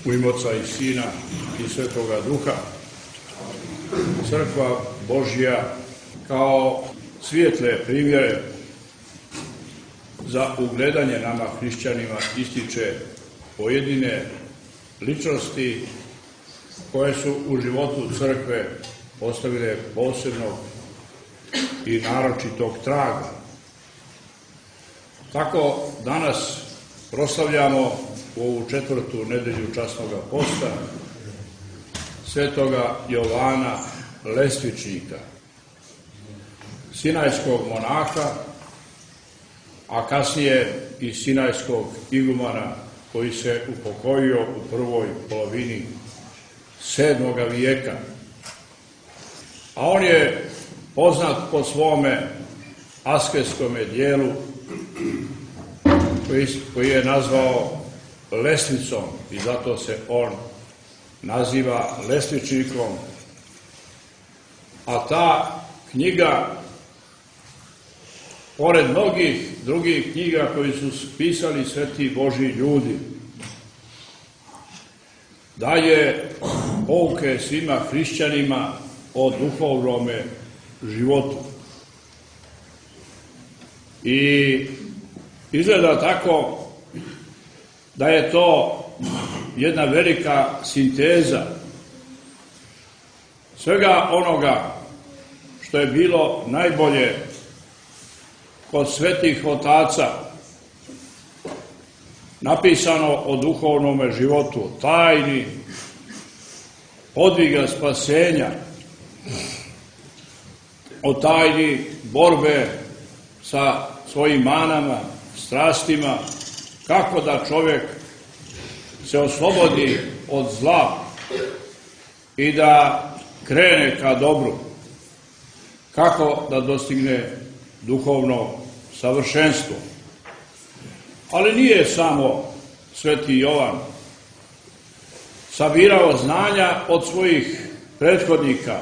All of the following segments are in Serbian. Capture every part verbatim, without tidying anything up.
U ime Oca i Sina i Svetoga Duha. Crkva Božja kao svijetle primjere za ugledanje nama hrišćanima ističe pojedine ličnosti koje su u životu crkve ostavile posebnog i naročitog traga. Tako danas proslavljamo u ovu četvrtu nedelju časnoga posta svetoga Jovana Lestvičnika, sinajskog monaha, a kasnije i sinajskog igumana koji se upokojio u prvoj polovini sedmoga vijeka. A on je poznat po svome asketskome dijelu koji, koji je nazvao Lestvicom i zato se on naziva Lestvičnikom. A ta knjiga, pored mnogih drugih knjiga koji su pisali sveti Božji ljudi, daje pouke svima hrišćanima o duhovnome životu. I izgleda tako da je to jedna velika sinteza svega onoga što je bilo najbolje kod svetih otaca napisano o duhovnome životu, tajni podviga spasenja, o tajni borbe sa svojim manama, strastima, kako da čovjek se oslobodi od zla i da krene ka dobru, kako da dostigne duhovno savršenstvo. Ali nije samo sveti Jovan sabirao znanja od svojih prethodnika,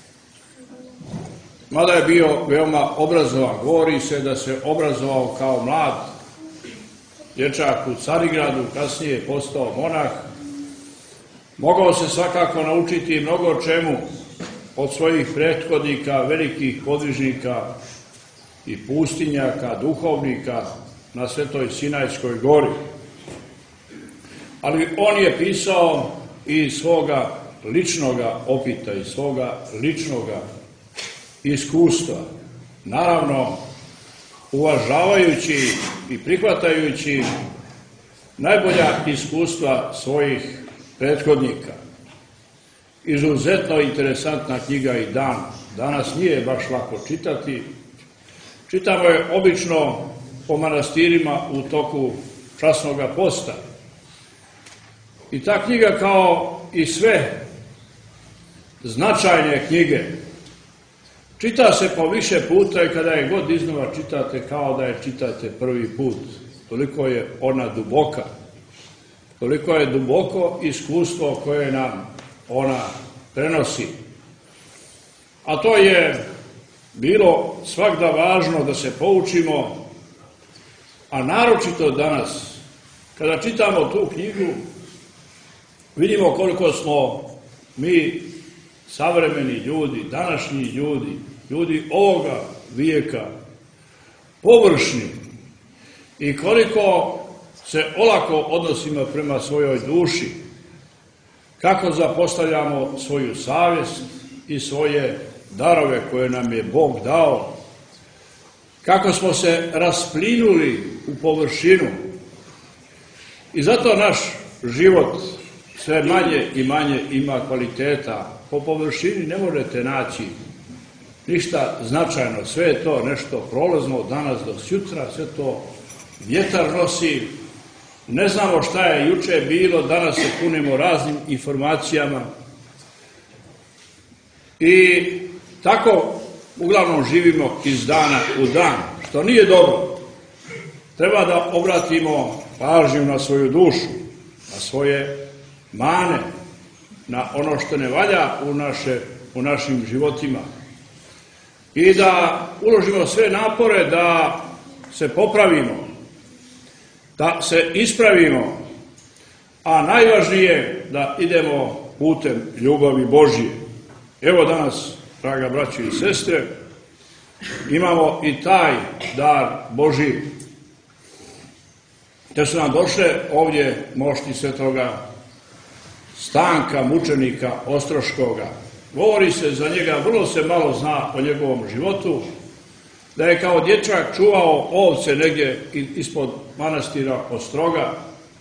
mada je bio veoma obrazovan. Govori se da se obrazovao kao mlad dječak u Carigradu, kasnije je postao monah. Mogao se svakako naučiti mnogo čemu od svojih prethodnika, velikih podvižnika i pustinjaka, duhovnika na Svetoj Sinajskoj gori. Ali on je pisao i svoga ličnoga opita, i svoga ličnoga iskustva. Naravno, uvažavajući i prihvatajući najbolja iskustva svojih prethodnika. Izuzetno interesantna knjiga i dan. Danas nije baš lako čitati. Čitamo je obično po manastirima u toku časnoga posta. I ta knjiga, kao i sve značajne knjige, čita se po više puta i kada je god iznova čitate, kao da je čitate prvi put. Toliko je ona duboka. Toliko je duboko iskustvo koje nam ona prenosi. A to je bilo svakda važno da se poučimo, a naročito danas, kada čitamo tu knjigu, vidimo koliko smo mi savremeni ljudi, današnji ljudi, ljudi ovoga vijeka, površni i koliko se olako odnosimo prema svojoj duši, kako zapostavljamo svoju savjest i svoje darove koje nam je Bog dao, kako smo se rasplinuli u površinu. I zato naš život sve manje i manje ima kvaliteta. Po površini ne možete naći ništa značajno. Sve je to nešto prolazno od danas do sutra, sve to vjetar nosi. Ne znamo šta je juče bilo, danas se punimo raznim informacijama. I tako uglavnom živimo iz dana u dan, što nije dobro. Treba da obratimo pažnju na svoju dušu, na svoje mane, na ono što ne valja u, naše, u našim životima. I da uložimo sve napore da se popravimo, da se ispravimo, a najvažnije da idemo putem ljubavi Božje. Evo danas, draga braćo i sestre, imamo i taj dar Božji, te su nam došle ovdje mošti svetoga Stanka, mučenika Ostroškoga. Govori se za njega, vrlo se malo zna o njegovom životu, da je kao dječak čuvao ovce negdje ispod manastira Ostroga,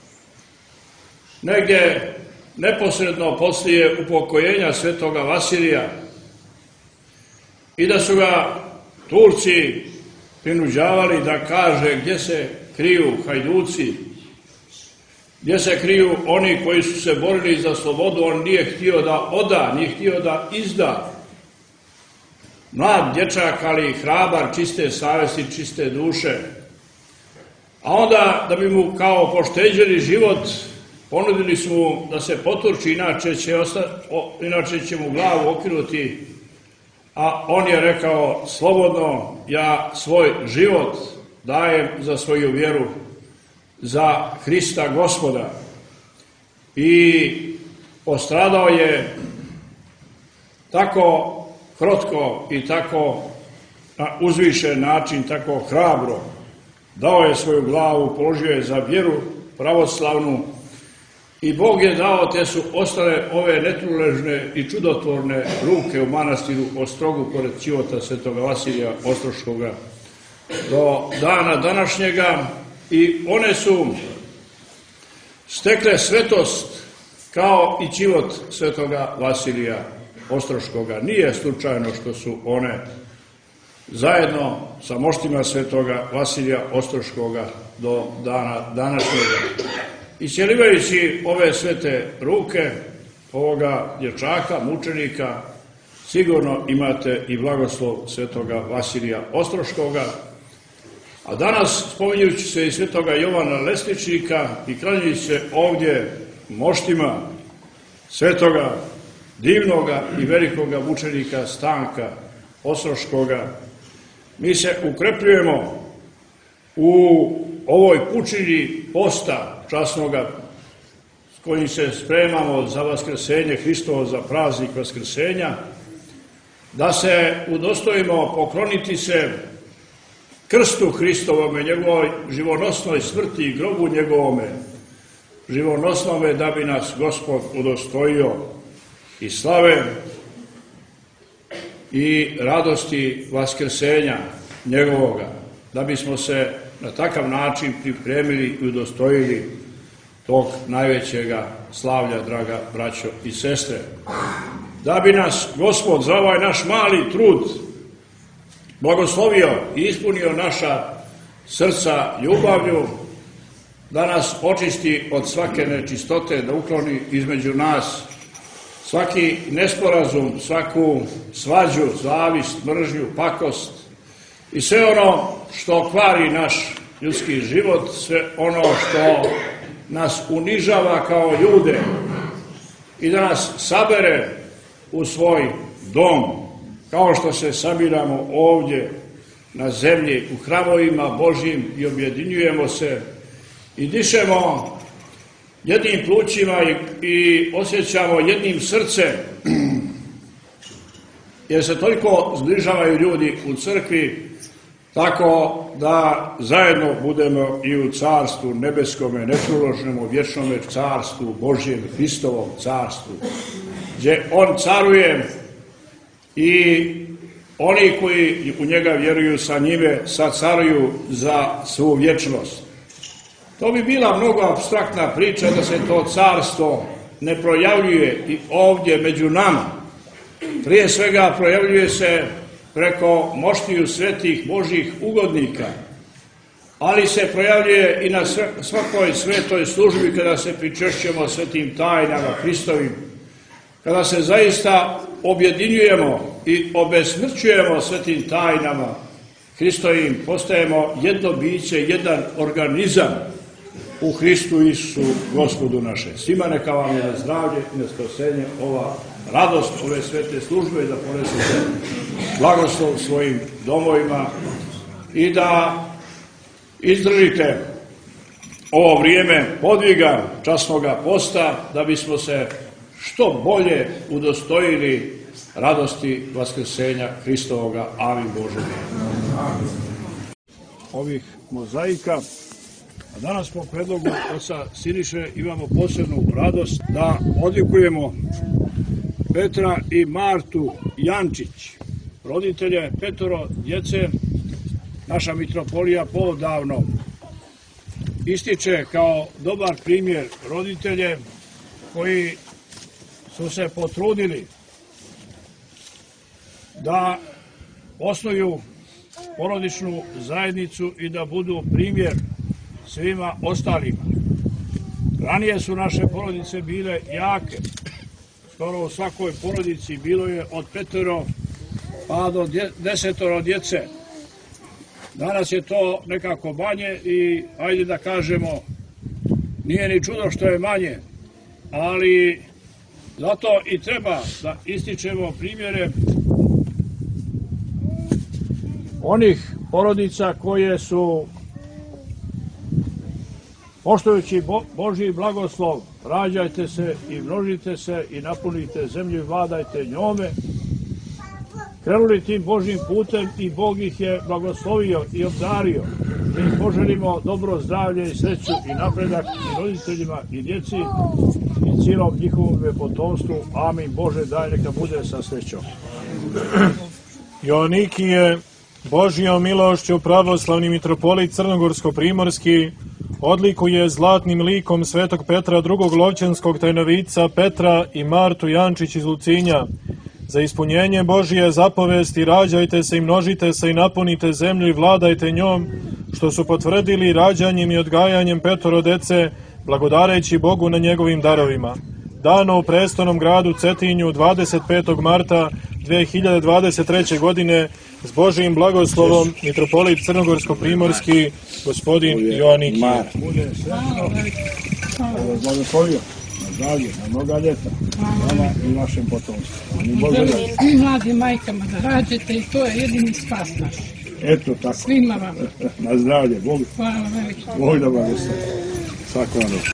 negdje neposredno poslije upokojenja svetoga Vasilija, i da su ga Turci prinuđavali da kaže gdje se kriju hajduci, gdje se kriju oni koji su se borili za slobodu. On nije htio da oda, nije htio da izda. Mlad dječak, ali hrabar, čiste savjesti, čiste duše. A onda, da bi mu kao pošteđili život, ponudili su mu da se poturči, inače će, osta, o, inače će mu glavu okinuti. A on je rekao, slobodno, ja svoj život dajem za svoju vjeru, za Hrista Gospoda. I postradao je tako krotko i tako na uzvišen način, tako hrabro. Dao je svoju glavu, položio je za vjeru pravoslavnu i Bog je dao, te su ostale ove netruležne i čudotvorne ruke u manastiru Ostrogu pored čivota svetoga Vasilija Ostroškoga do dana današnjega, i one su stekle svetost kao i čivot svetoga Vasilija Ostroškoga. Nije slučajno što su one zajedno sa moštima svetoga Vasilija Ostroškoga do dana današnjega. Iscjelivajući ove svete ruke ovoga dječaka, mučenika, sigurno imate i blagoslov svetoga Vasilija Ostroškoga. A danas, spominjući se i svetoga Jovana Lesničnika i klanjajući se ovdje moštima svetoga, divnoga i velikoga mučenika Stanka Ostroškoga, mi se ukrepljujemo u ovoj pučini posta časnoga s kojim se spremamo za vaskrsenje Hristovo, za praznik vaskrsenja, da se udostojimo pokloniti se krstu Hristovome, njegovoj živonosnoj smrti i grobu njegovome, živonosnome, da bi nas Gospod udostojio i slave i radosti vaskrsenja njegovoga, da bismo se na takav način pripremili i udostojili tog najvećega slavlja, draga braćo i sestre. Da bi nas Gospod za ovaj naš mali trud blagoslovio i ispunio naša srca ljubavlju, da nas očisti od svake nečistote, da ukloni između nas svaki nesporazum, svaku svađu, zavist, mržnju, pakost i sve ono što kvari naš ljudski život, sve ono što nas unižava kao ljude, i da nas sabere u svoj dom, kao što se sabiramo ovdje na zemlji u hramovima Božjim i objedinjujemo se i dišemo jednim plućima i, i osjećamo jednim srcem, jer se toliko zbližavaju ljudi u crkvi, tako da zajedno budemo i u carstvu nebeskome, netruložnome, vječnome carstvu Božjem, Hristovom carstvu, gdje on caruje i oni koji u njega vjeruju sa njime sad caruju za svu vječnost. To bi bila mnogo apstraktna priča da se to carstvo ne projavljuje i ovdje među nama. Prije svega projavljuje se preko moštiju svetih Božjih ugodnika, ali se projavljuje i na svakoj svetoj službi kada se pričešćujemo svetim tajnama Hristovim, kada se zaista objedinjujemo i obesmrćujemo svetim tajnama Hristovim, postajemo jedno biće, jedan organizam u Hristu Isusu Gospodu naše. Svima neka vam je na zdravlje i na spasenje ova radost ove svete službe, da ponesete blagoslov svojim domovima i da izdržite ovo vrijeme podviga časnoga posta, da bismo se što bolje udostojili radosti vaskrsenja Hristovoga. Amin Bože. Ovih mozaika. A danas po predlogu oca Siniše imamo posebnu radost da odlikujemo Petra i Martu Jančić, roditelje petoro djece. Naša mitropolija poodavno ističe kao dobar primjer roditelje koji su se potrudili da osnuju porodičnu zajednicu i da budu primjer svima ostalima. Ranije su naše porodice bile jake. Skoro u svakoj porodici bilo je od petoro pa do desetoro djece. Danas je to nekako manje i ajde da kažemo, nije ni čudo što je manje, ali zato i treba da ističemo primjere onih porodica koje su, poštujući Božji blagoslov, rađajte se i množite se i napunite zemlju i vladajte njome, krenuli tim Božjim putem i Bog ih je blagoslovio i obdario. Mi im poželimo dobro zdravlje i sreću i napredak i roditeljima i djeci i cijelom njihovom potomstvu. Amin Bože, daj neka bude sa srećom. Joannikije, Božjom milošću pravoslavni mitropolit Crnogorsko-primorski odlikuje zlatnim likom svetog Petra drugog Lovćenskog tajnovica Petra i Martu Jančić iz Lucinja. Za ispunjenje Božije zapovesti rađajte se i množite se i napunite zemlju i vladajte njom, što su potvrdili rađanjem i odgajanjem petoro dece, blagodareći Bogu na njegovim darovima. Dano u prestolnom gradu Cetinju dvadeset petog marta dve hiljade dvadeset treće. godine s Božijim blagoslovom mitropolit Crnogorsko-primorski gospodin Joannikije. Bude sretno, blagoslovio na zdravlje, na mnoga ljeta, vama i vašem potomstvu. Svim mladim majkama da rađete i to je jedini spas naš. Eto tako. Svima vam. Na zdravlje, Bog. Hvala velike. Bog da blagoslovi. Svako vam dobro.